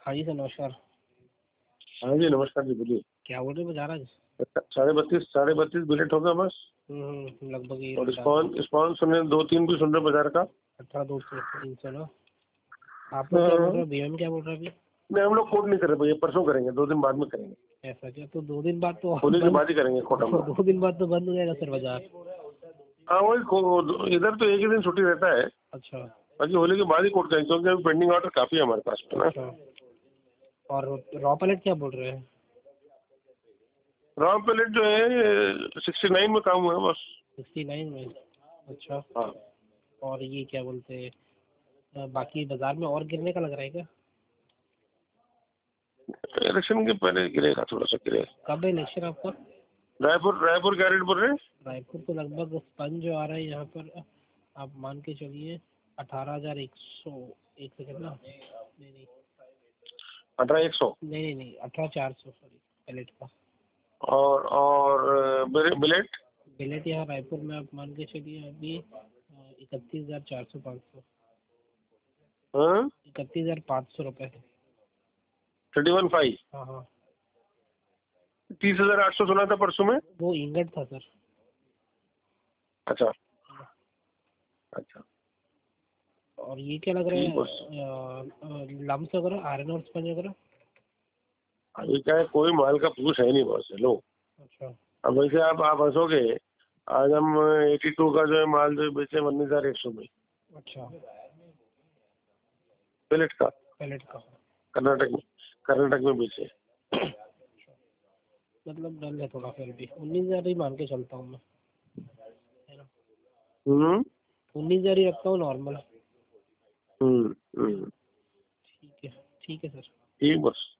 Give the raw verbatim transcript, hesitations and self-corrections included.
हाँ जी सर, नमस्कार। हाँ जी नमस्कार जी, बोलिए। क्या बोल रहे हो महाराज? साढ़े बत्तीस साढ़े बत्तीस बुलेट होगा बस। हम्म, लगभग ये और स्पॉन स्पॉन सुने दो तीन भी सुन रहे बाजार का। अठारह दो सौ तीन सौ ना। आप लोग क्या बोल रहे हो? बीएम क्या बोल रहे हो अभी? नहीं, हम लोग कोट नहीं कर रहे भैया, परसों करेंगे, दो दिन बाद में करेंगे। ऐसा क्या? तो दो दिन बाद तो होली के बंद- बाद ही करेंगे कोट हम लोग। दो दिन बाद तो बंद हो जाएगा सर बाजार। हाँ वही को- इधर तो एक ही दिन छुट्टी रहता है, अच्छा बाकी होली के बाद ही कोट करेंगे, क्योंकि अभी पेंडिंग ऑर्डर काफी है हमारे पास पे ना। अच्छा। और रॉ पैलेट क्या बोल रहे हैं? रॉ पैलेट जो है सिक्सटी नाइन में काम हुआ है बस। सिक्सटी नाइन में? अच्छा। हाँ और ये क्या बोलते हैं, बाकी बाजार में और गिरने का लग रहा है क्या? इलेक्शन के पहले गिरेगा, थोड़ा सा गिरेगा। कब है इलेक्शन आपका? रायपुर रायपुर क्या रेट बोल रहे हैं? रायपुर तो लगभग स्पंज जो आ रहा है यहाँ पर, आप मान के चलिए अठारह हजार एक सौ। एक सेकंड ना, नहीं नहीं अठारह एक सौ नहीं नहीं नहीं अठारह चार सौ सॉरी, पैलेट का। और और बिलेट बिलेट यहाँ रायपुर में आप मान के चलिए अभी इकतीस हजार चार सौ पाँच सौ हाँ इकतीस हजार पाँच सौ रुपये है। थर्टी वन फाइव हाँ हाँ, तीस हजार आठ सौ सुना था परसों में। वो इंगट था सर। अच्छा अच्छा। और ये क्या लग रहा ठीक है, बस। लम्स वगैरह, आयरन और स्पंज वगैरह? अभी क्या है, कोई माल का पूछ है नहीं बॉस, लो। अच्छा अब वैसे आप आप हंसोगे, आज हम एटी टू का जो है माल जो बेचे उन्नीस हजार एक सौ में, अच्छा। पैलेट का, पैलेट का कर्नाटक में कर्नाटक में बेचे। मतलब डल है थोड़ा, फिर भी उन्नीस हजार ही मान के चलता हूँ मैं, है ना? हम्म उन्नीस हजार ही रखता हूँ नॉर्मल। हम्म हम्म ठीक है, ठीक है सर। ठीक बस।